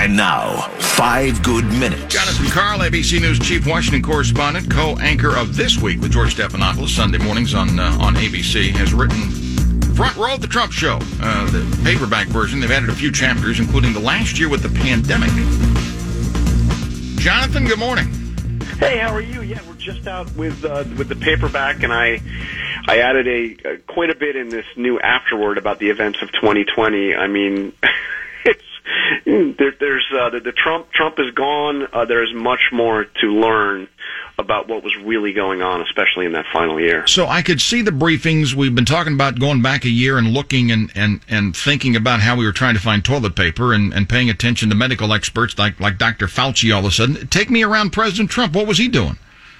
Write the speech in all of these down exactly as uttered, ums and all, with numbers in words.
And now, Five Good Minutes. Jonathan Karl, A B C News chief Washington correspondent, co-anchor of This Week with George Stephanopoulos, Sunday mornings on uh, on A B C, has written Front Row of the Trump Show, uh, the paperback version. They've added a few chapters, including the last year with the pandemic. Jonathan, good morning. Hey, how are you? Yeah, we're just out with uh, with the paperback, and I I added a uh, quite a bit in this new afterword about the events of twenty twenty. I mean, it's there, there's uh, the, the Trump Trump is gone. Uh, there is much more to learn about what was really going on, especially in that final year. So I could see the briefings. We've been talking about going back a year and looking and, and, and thinking about how we were trying to find toilet paper and, and paying attention to medical experts like, like Doctor Fauci all of a sudden. Take me around President Trump. What was he doing?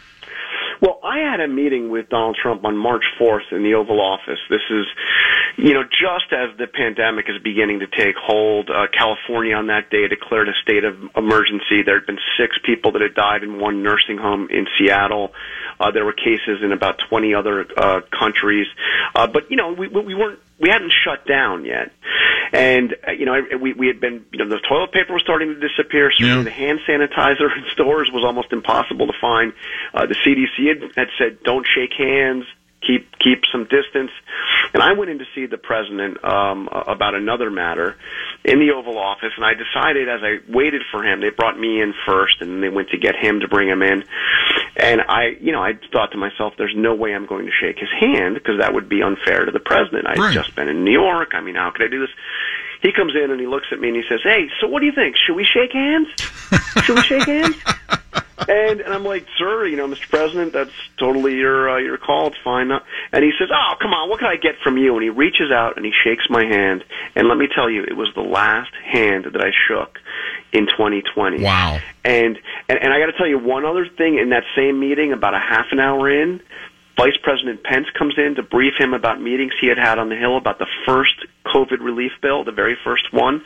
Well, I had a meeting with Donald Trump on March fourth in the Oval Office. This is, you know, just as the pandemic is beginning to take hold. Uh, California on that day declared a state of emergency. There had been six people that had died in one nursing home in Seattle. Uh, there were cases in about twenty other uh, countries. Uh, but, you know, we, we weren't, we hadn't shut down yet. And, uh, you know, we, we had been, you know, the toilet paper was starting to disappear. Certainly yeah. The hand sanitizer in stores was almost impossible to find. Uh, the C D C had, had said, don't shake hands, keep keep some distance. And I went in to see the president um, about another matter in the Oval Office, and I decided as I waited for him, they brought me in first, and they went to get him to bring him in. And I, you know, I thought to myself, there's no way I'm going to shake his hand because that would be unfair to the president. I'd right. just been in New York. I mean, how could I do this? He comes in and he looks at me and he says, hey, so what do you think? Should we shake hands? Should we shake hands? And, and I'm like, sir, you know, Mister President, that's totally your uh, your call. It's fine. And he says, oh, come on, what can I get from you? And he reaches out and he shakes my hand. And let me tell you, it was the last hand that I shook in twenty twenty. Wow. And and, and I got to tell you one other thing. In that same meeting, about a half an hour in, Vice President Pence comes in to brief him about meetings he had had on the Hill about the first COVID relief bill, the very first one.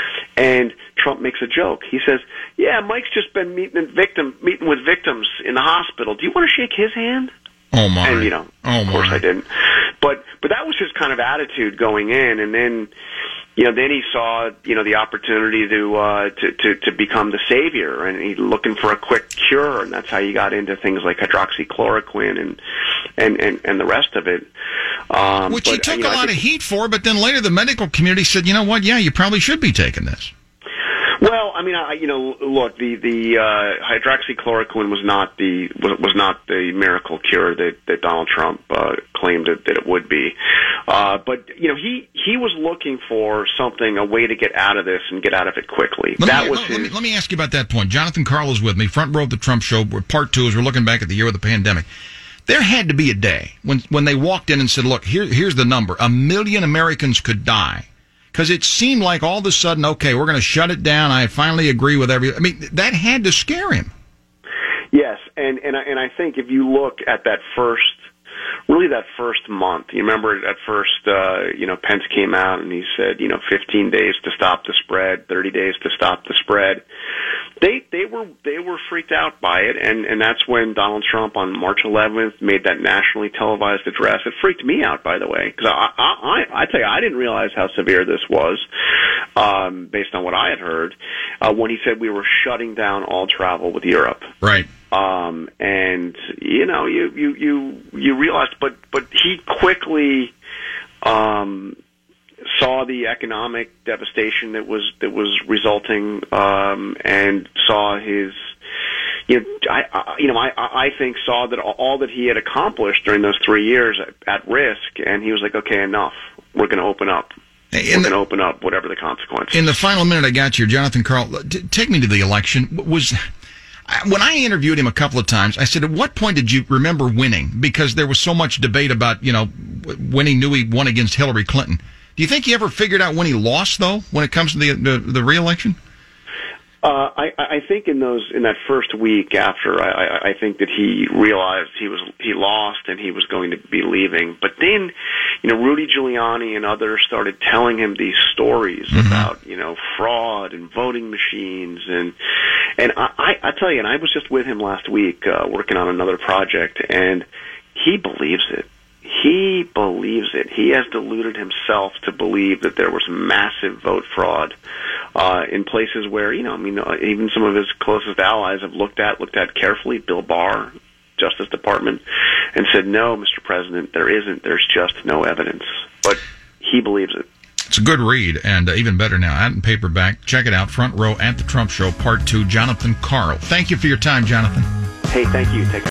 And Trump makes a joke. He says, yeah, Mike's just been meeting victim meeting with victims in the hospital. Do you want to shake his hand? Oh, my. And, you know, oh, of course my. I didn't. But but that was his kind of attitude going in. And then, you know, then he saw, you know, the opportunity to uh, to, to to become the savior, and he's looking for a quick cure, and that's how he got into things like hydroxychloroquine and and, and, and the rest of it. Um, Which but, he took you know, a lot think, of heat for, but then later the medical community said, you know what, yeah, you probably should be taking this. Well, I mean, I, you know, look, the the uh, hydroxychloroquine was not the was, was not the miracle cure that, that Donald Trump uh, claimed that, that it would be. Uh, but you know, he he was looking for something, a way to get out of this and get out of it quickly. Let that me, was let, his. let, me, let me ask you about that point. Jonathan Karl is with me, front row of the Trump Show. We're part two as we're looking back at the year of the pandemic. There had to be a day when when they walked in and said, "Look, here here's the number: a million Americans could die." Because it seemed like all of a sudden, okay, we're going to shut it down. I finally agree with every. I mean, that had to scare him. Yes, and and I, and I think if you look at that first, really that first month, you remember at first, uh, you know, Pence came out and he said, you know, fifteen days to stop the spread, thirty days to stop the spread. They they were they were freaked out by it, and, and that's when Donald Trump on March eleventh made that nationally televised address. It freaked me out, by the way, because I, I I I tell you, I didn't realize how severe this was, um, based on what I had heard, uh, when he said we were shutting down all travel with Europe. Right. Um, and you know, you you you you realized, but but he quickly um, saw the economic devastation that was that was resulting, um, and saw his, you know, I, I you know, I I think saw that all that he had accomplished during those three years at, at risk, and he was like, okay, enough. We're going to open up. In We're going the, to open up, whatever the consequences. in the final minute I got you, Jonathan Karl, t- take me to the election. Was when I interviewed him a couple of times, I said, at what point did you remember winning? Because there was so much debate about, you know, when he knew he won against Hillary Clinton. Do you think he ever figured out when he lost, though, when it comes to the the, the re-election? Uh, I, I think in those in that first week after, I, I think that he realized he was he lost and he was going to be leaving. But then, you know, Rudy Giuliani and others started telling him these stories mm-hmm. about, you know, fraud and voting machines, and and I, I, I tell you, and I was just with him last week uh, working on another project, and he believes it. He believes it. He has deluded himself to believe that there was massive vote fraud uh, in places where, you know, I mean, even some of his closest allies have looked at, looked at carefully, Bill Barr, Justice Department, and said, no, Mister President, there isn't. There's just no evidence. But he believes it. It's a good read, and uh, even better now, out in paperback. Check it out, Front Row at the Trump Show, Part two, Jonathan Karl. Thank you for your time, Jonathan. Hey, thank you. Take care.